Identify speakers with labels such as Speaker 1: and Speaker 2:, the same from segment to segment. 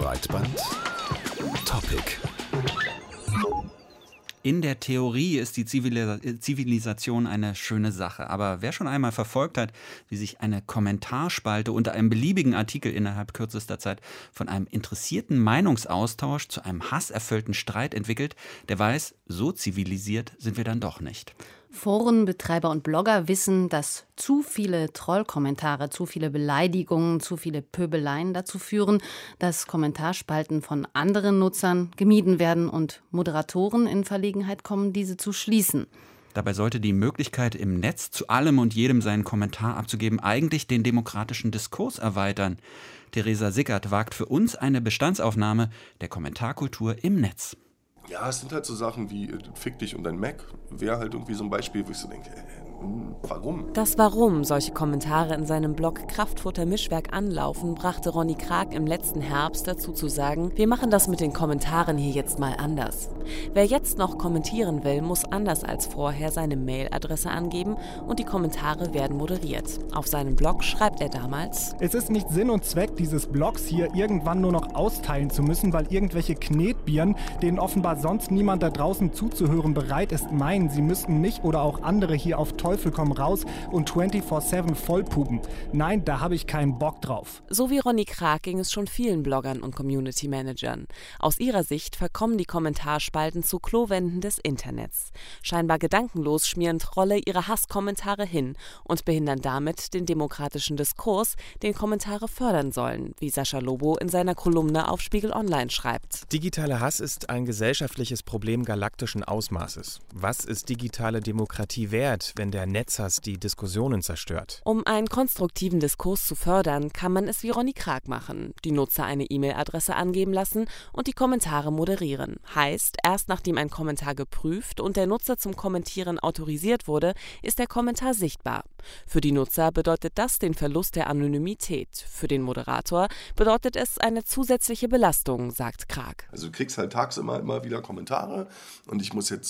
Speaker 1: Breitband Topic.
Speaker 2: In der Theorie ist die Zivilisation eine schöne Sache. Aber wer schon einmal verfolgt hat, wie sich eine Kommentarspalte unter einem beliebigen Artikel innerhalb kürzester Zeit von einem interessierten Meinungsaustausch zu einem hasserfüllten Streit entwickelt, der weiß, so zivilisiert sind wir dann doch nicht.
Speaker 3: Forenbetreiber und Blogger wissen, dass zu viele Trollkommentare, zu viele Beleidigungen, zu viele Pöbeleien dazu führen, dass Kommentarspalten von anderen Nutzern gemieden werden und Moderatoren in Verlegenheit kommen, diese zu schließen.
Speaker 2: Dabei sollte die Möglichkeit, im Netz zu allem und jedem seinen Kommentar abzugeben, eigentlich den demokratischen Diskurs erweitern. Theresa Sickert wagt für uns eine Bestandsaufnahme der Kommentarkultur im Netz.
Speaker 4: Ja, es sind halt so Sachen wie Fick dich und dein Mac. Wäre halt irgendwie so ein Beispiel, wo ich so denke, warum?
Speaker 5: Das Warum solche Kommentare in seinem Blog Kraftfutter Mischwerk anlaufen, brachte Ronny Krag im letzten Herbst dazu zu sagen, wir machen das mit den Kommentaren hier jetzt mal anders. Wer jetzt noch kommentieren will, muss anders als vorher seine Mailadresse angeben und die Kommentare werden moderiert. Auf seinem Blog schreibt er damals:
Speaker 6: Es ist nicht Sinn und Zweck dieses Blogs hier irgendwann nur noch austeilen zu müssen, weil irgendwelche Knetbieren, denen offenbar sonst niemand da draußen zuzuhören bereit ist, meinen, sie müssten mich oder auch andere hier auf Teufel komm raus und 24/7 vollpupen. Nein, da habe ich keinen Bock drauf.
Speaker 5: So wie Ronny Krag ging es schon vielen Bloggern und Community-Managern. Aus ihrer Sicht verkommen die Kommentarspalten zu Klowänden des Internets. Scheinbar gedankenlos schmieren Trolle ihre Hasskommentare hin und behindern damit den demokratischen Diskurs, den Kommentare fördern sollen, wie Sascha Lobo in seiner Kolumne auf Spiegel Online schreibt.
Speaker 7: Digitaler Hass ist ein gesellschaftliches Problem galaktischen Ausmaßes. Was ist digitale Demokratie wert, wenn der Netzhass die Diskussionen zerstört?
Speaker 5: Um einen konstruktiven Diskurs zu fördern, kann man es wie Ronny Krag machen. Die Nutzer eine E-Mail-Adresse angeben lassen und die Kommentare moderieren. Heißt, erst nachdem ein Kommentar geprüft und der Nutzer zum Kommentieren autorisiert wurde, ist der Kommentar sichtbar. Für die Nutzer bedeutet das den Verlust der Anonymität. Für den Moderator bedeutet es eine zusätzliche Belastung, sagt Krag.
Speaker 4: Also du kriegst halt tagsüber immer wieder Kommentare und ich muss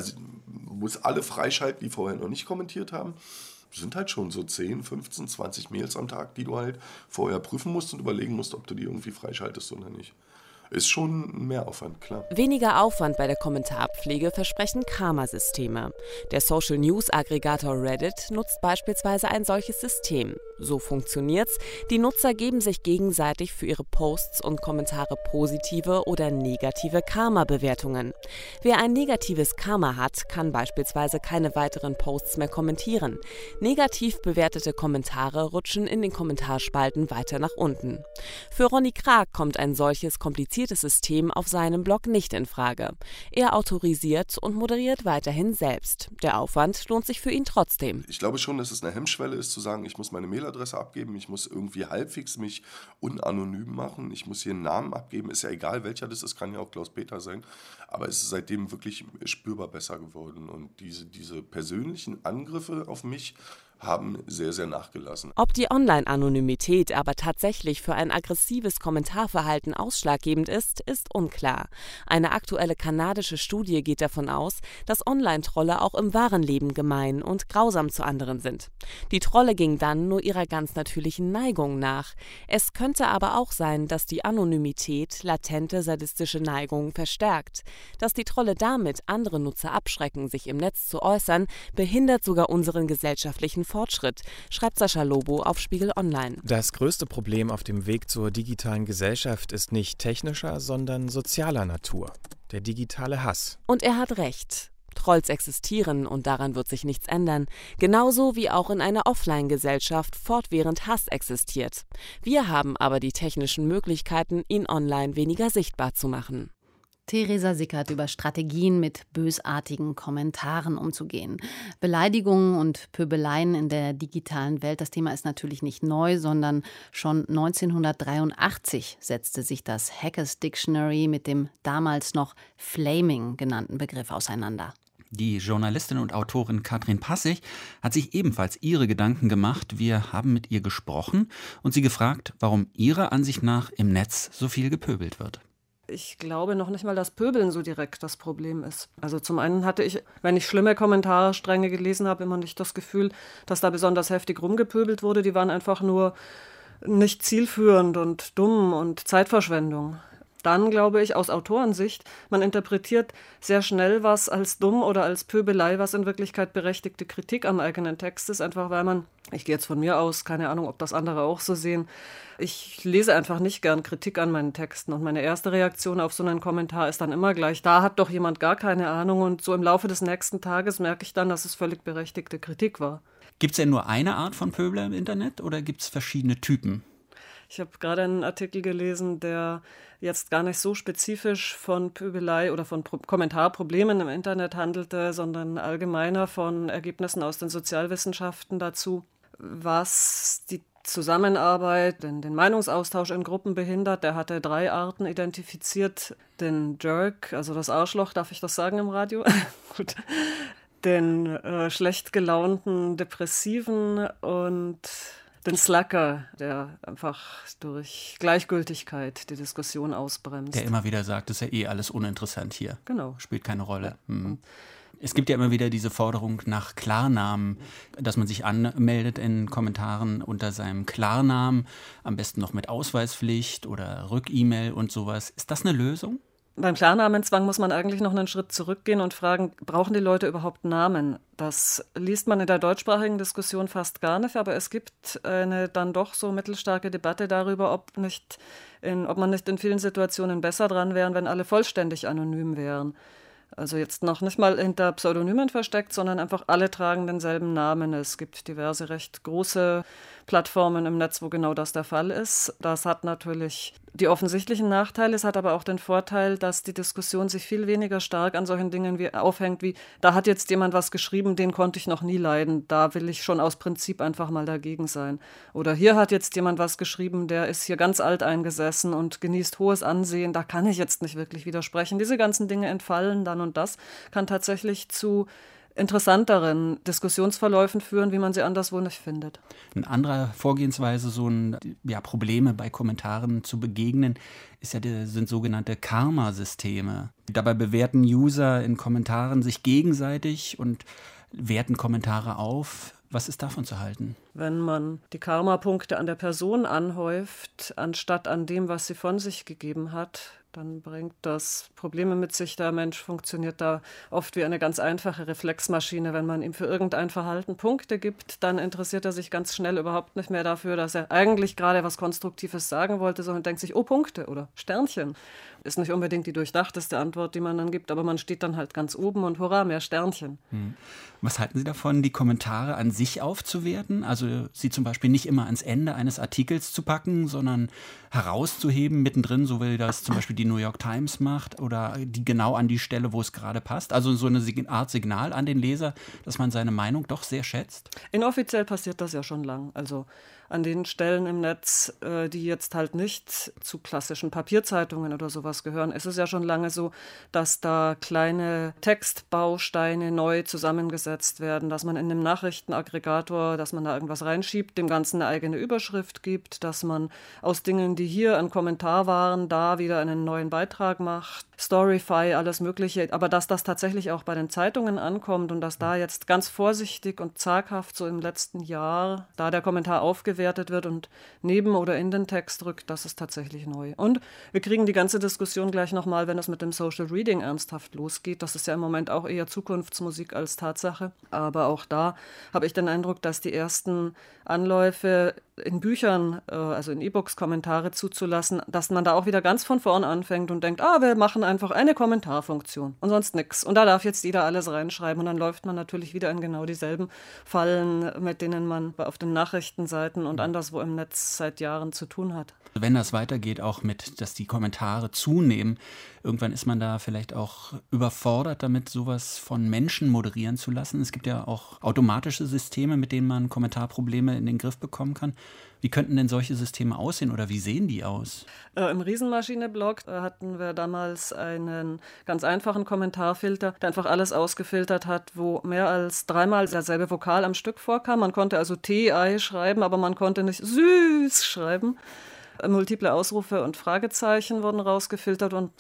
Speaker 4: alle freischalten, die vorher noch nicht kommentiert haben. Das sind halt schon so 10, 15, 20 Mails am Tag, die du halt vorher prüfen musst und überlegen musst, ob du die irgendwie freischaltest oder nicht. Ist schon ein Mehraufwand, klar.
Speaker 5: Weniger Aufwand bei der Kommentarpflege versprechen Karma-Systeme. Der Social-News-Aggregator Reddit nutzt beispielsweise ein solches System. So funktioniert's. Die Nutzer geben sich gegenseitig für ihre Posts und Kommentare positive oder negative Karma-Bewertungen. Wer ein negatives Karma hat, kann beispielsweise keine weiteren Posts mehr kommentieren. Negativ bewertete Kommentare rutschen in den Kommentarspalten weiter nach unten. Für Ronny Krag kommt ein solches kompliziertes System auf seinem Blog nicht in Frage. Er autorisiert und moderiert weiterhin selbst. Der Aufwand lohnt sich für ihn trotzdem.
Speaker 4: Ich glaube schon, dass es eine Hemmschwelle ist, zu sagen, ich muss meine Mailadresse abgeben, ich muss irgendwie halbwegs mich unanonym machen, ich muss hier einen Namen abgeben, ist ja egal, welcher das ist, kann ja auch Klaus-Peter sein, aber es ist seitdem wirklich spürbar besser geworden und diese persönlichen Angriffe auf mich haben sehr, sehr nachgelassen.
Speaker 5: Ob die Online-Anonymität aber tatsächlich für ein aggressives Kommentarverhalten ausschlaggebend ist, ist unklar. Eine aktuelle kanadische Studie geht davon aus, dass Online-Trolle auch im wahren Leben gemein und grausam zu anderen sind. Die Trolle gingen dann nur ihrer ganz natürlichen Neigung nach. Es könnte aber auch sein, dass die Anonymität latente sadistische Neigungen verstärkt. Dass die Trolle damit andere Nutzer abschrecken, sich im Netz zu äußern, behindert sogar unseren gesellschaftlichen Fortschritt, schreibt Sascha Lobo auf Spiegel Online.
Speaker 7: Das größte Problem auf dem Weg zur digitalen Gesellschaft ist nicht technischer, sondern sozialer Natur. Der digitale Hass.
Speaker 5: Und er hat recht. Trolls existieren und daran wird sich nichts ändern. Genauso wie auch in einer Offline-Gesellschaft fortwährend Hass existiert. Wir haben aber die technischen Möglichkeiten, ihn online weniger sichtbar zu machen.
Speaker 3: Theresa Sickert über Strategien, mit bösartigen Kommentaren umzugehen. Beleidigungen und Pöbeleien in der digitalen Welt, das Thema ist natürlich nicht neu, sondern schon 1983 setzte sich das Hackers Dictionary mit dem damals noch Flaming genannten Begriff auseinander.
Speaker 2: Die Journalistin und Autorin Katrin Passig hat sich ebenfalls ihre Gedanken gemacht. Wir haben mit ihr gesprochen und sie gefragt, warum ihrer Ansicht nach im Netz so viel gepöbelt wird.
Speaker 8: Ich glaube noch nicht mal, dass Pöbeln so direkt das Problem ist. Also zum einen hatte ich, wenn ich schlimme Kommentarstränge gelesen habe, immer nicht das Gefühl, dass da besonders heftig rumgepöbelt wurde. Die waren einfach nur nicht zielführend und dumm und Zeitverschwendung. Dann glaube ich, aus Autorensicht, man interpretiert sehr schnell was als dumm oder als Pöbelei, was in Wirklichkeit berechtigte Kritik am eigenen Text ist, einfach weil man, ich gehe jetzt von mir aus, keine Ahnung, ob das andere auch so sehen, ich lese einfach nicht gern Kritik an meinen Texten und meine erste Reaktion auf so einen Kommentar ist dann immer gleich, da hat doch jemand gar keine Ahnung und so im Laufe des nächsten Tages merke ich dann, dass es völlig berechtigte Kritik war.
Speaker 2: Gibt es denn nur eine Art von Pöbler im Internet oder gibt es verschiedene Typen?
Speaker 8: Ich habe gerade einen Artikel gelesen, der jetzt gar nicht so spezifisch von Pöbelei oder von Kommentarproblemen im Internet handelte, sondern allgemeiner von Ergebnissen aus den Sozialwissenschaften dazu, was die Zusammenarbeit, den Meinungsaustausch in Gruppen behindert. Der hatte 3 Arten identifiziert. Den Jerk, also das Arschloch, darf ich das sagen im Radio? Gut. Den schlecht gelaunten Depressiven und den Slacker, der einfach durch Gleichgültigkeit die Diskussion ausbremst.
Speaker 2: Der immer wieder sagt, das ist ja alles uninteressant hier.
Speaker 8: Genau.
Speaker 2: Spielt keine Rolle. Ja. Es gibt ja immer wieder diese Forderung nach Klarnamen, dass man sich anmeldet in Kommentaren unter seinem Klarnamen, am besten noch mit Ausweispflicht oder Rück-E-Mail und sowas. Ist das eine Lösung?
Speaker 8: Beim Klarnamenzwang muss man eigentlich noch einen Schritt zurückgehen und fragen, brauchen die Leute überhaupt Namen? Das liest man in der deutschsprachigen Diskussion fast gar nicht, aber es gibt eine dann doch so mittelstarke Debatte darüber, ob man nicht in vielen Situationen besser dran wären, wenn alle vollständig anonym wären. Also jetzt noch nicht mal hinter Pseudonymen versteckt, sondern einfach alle tragen denselben Namen. Es gibt diverse recht große Plattformen im Netz, wo genau das der Fall ist. Das hat natürlich die offensichtlichen Nachteile, es hat aber auch den Vorteil, dass die Diskussion sich viel weniger stark an solchen Dingen aufhängt wie, da hat jetzt jemand was geschrieben, den konnte ich noch nie leiden, da will ich schon aus Prinzip einfach mal dagegen sein. Oder hier hat jetzt jemand was geschrieben, der ist hier ganz alt eingesessen und genießt hohes Ansehen, da kann ich jetzt nicht wirklich widersprechen. Diese ganzen Dinge entfallen dann und das kann tatsächlich zu interessanteren Diskussionsverläufen führen, wie man sie anderswo nicht findet.
Speaker 2: Eine andere Vorgehensweise, Probleme bei Kommentaren zu begegnen, sind sogenannte Karma-Systeme. Dabei bewerten User in Kommentaren sich gegenseitig und werten Kommentare auf. Was ist davon zu halten?
Speaker 8: Wenn man die Karma-Punkte an der Person anhäuft, anstatt an dem, was sie von sich gegeben hat, dann bringt das Probleme mit sich. Der Mensch funktioniert da oft wie eine ganz einfache Reflexmaschine. Wenn man ihm für irgendein Verhalten Punkte gibt, dann interessiert er sich ganz schnell überhaupt nicht mehr dafür, dass er eigentlich gerade was Konstruktives sagen wollte, sondern denkt sich, oh, Punkte oder Sternchen. Ist nicht unbedingt die durchdachteste Antwort, die man dann gibt, aber man steht dann halt ganz oben und hurra, mehr Sternchen.
Speaker 2: Was halten Sie davon, die Kommentare an sich aufzuwerten? Also sie zum Beispiel nicht immer ans Ende eines Artikels zu packen, sondern herauszuheben mittendrin, so wie das zum Beispiel die New York Times macht oder die genau an die Stelle, wo es gerade passt. Also so eine Art Signal an den Leser, dass man seine Meinung doch sehr schätzt.
Speaker 8: Inoffiziell passiert das ja schon lang. Also an den Stellen im Netz, die jetzt halt nicht zu klassischen Papierzeitungen oder sowas gehören, ist es ja schon lange so, dass da kleine Textbausteine neu zusammengesetzt werden, dass man in dem Nachrichtenaggregator, dass man da irgendwas reinschiebt, dem Ganzen eine eigene Überschrift gibt, dass man aus Dingen, die hier ein Kommentar waren, da wieder einen neuen Beitrag macht, Storyfy, alles Mögliche, aber dass das tatsächlich auch bei den Zeitungen ankommt und dass da jetzt ganz vorsichtig und zaghaft so im letzten Jahr da der Kommentar aufgewertet wird und neben oder in den Text rückt, das ist tatsächlich neu. Und wir kriegen die ganze Diskussion gleich nochmal, wenn es mit dem Social Reading ernsthaft losgeht. Das ist ja im Moment auch eher Zukunftsmusik als Tatsache. Aber auch da habe ich den Eindruck, dass die ersten Anläufe in Büchern, also in E-Books Kommentare zuzulassen, dass man da auch wieder ganz von vorn anfängt und denkt, wir machen einfach eine Kommentarfunktion und sonst nichts. Und da darf jetzt jeder alles reinschreiben und dann läuft man natürlich wieder in genau dieselben Fallen, mit denen man auf den Nachrichtenseiten und anderswo im Netz seit Jahren zu tun hat.
Speaker 2: Wenn das weitergeht, auch dass die Kommentare zunehmen, irgendwann ist man da vielleicht auch überfordert damit, sowas von Menschen moderieren zu lassen. Es gibt ja auch automatische Systeme, mit denen man Kommentarprobleme in den Griff bekommen kann. Wie könnten denn solche Systeme aussehen oder wie sehen die aus?
Speaker 8: Im Riesenmaschine-Blog hatten wir damals einen ganz einfachen Kommentarfilter, der einfach alles ausgefiltert hat, wo mehr als 3-mal derselbe Vokal am Stück vorkam. Man konnte also T-I schreiben, aber man konnte nicht süß schreiben. Multiple Ausrufe und Fragezeichen wurden rausgefiltert und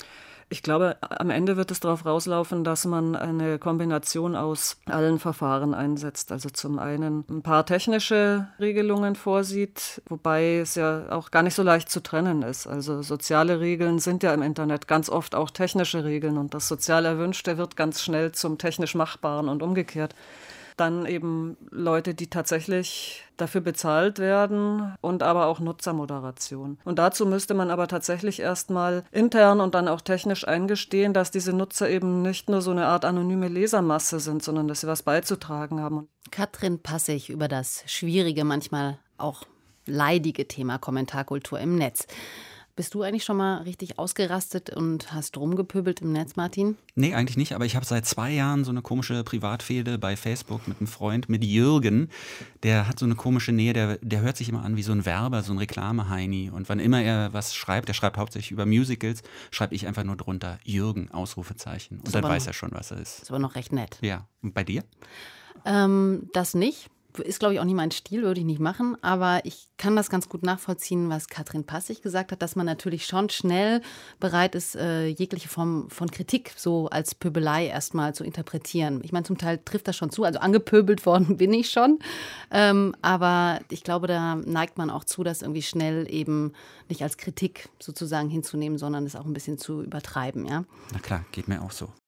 Speaker 8: Ich glaube, am Ende wird es darauf rauslaufen, dass man eine Kombination aus allen Verfahren einsetzt. Also zum einen ein paar technische Regelungen vorsieht, wobei es ja auch gar nicht so leicht zu trennen ist. Also soziale Regeln sind ja im Internet ganz oft auch technische Regeln und das sozial Erwünschte wird ganz schnell zum technisch Machbaren und umgekehrt. Dann eben Leute, die tatsächlich dafür bezahlt werden und aber auch Nutzermoderation. Und dazu müsste man aber tatsächlich erstmal intern und dann auch technisch eingestehen, dass diese Nutzer eben nicht nur so eine Art anonyme Lesermasse sind, sondern dass sie was beizutragen haben.
Speaker 3: Katrin Passig über das schwierige, manchmal auch leidige Thema Kommentarkultur im Netz. Bist du eigentlich schon mal richtig ausgerastet und hast rumgepöbelt im Netz, Martin?
Speaker 2: Nee, eigentlich nicht, aber ich habe seit 2 Jahren so eine komische Privatfehde bei Facebook mit einem Freund, mit Jürgen. Der hat so eine komische Nähe, der hört sich immer an wie so ein Werber, so ein Reklame-Heini. Und wann immer er was schreibt, der schreibt hauptsächlich über Musicals, schreibe ich einfach nur drunter Jürgen, Ausrufezeichen. Und dann weiß er schon, was er ist.
Speaker 3: Ist aber noch recht nett.
Speaker 2: Ja, und bei dir?
Speaker 3: Das nicht. Ist, glaube ich, auch nicht mein Stil, würde ich nicht machen. Aber ich kann das ganz gut nachvollziehen, was Katrin Passig gesagt hat, dass man natürlich schon schnell bereit ist, jegliche Form von Kritik so als Pöbelei erstmal zu interpretieren. Ich meine, zum Teil trifft das schon zu. Also angepöbelt worden bin ich schon. Aber ich glaube, da neigt man auch zu, das irgendwie schnell eben nicht als Kritik sozusagen hinzunehmen, sondern es auch ein bisschen zu übertreiben. Ja?
Speaker 2: Na klar, geht mir auch so.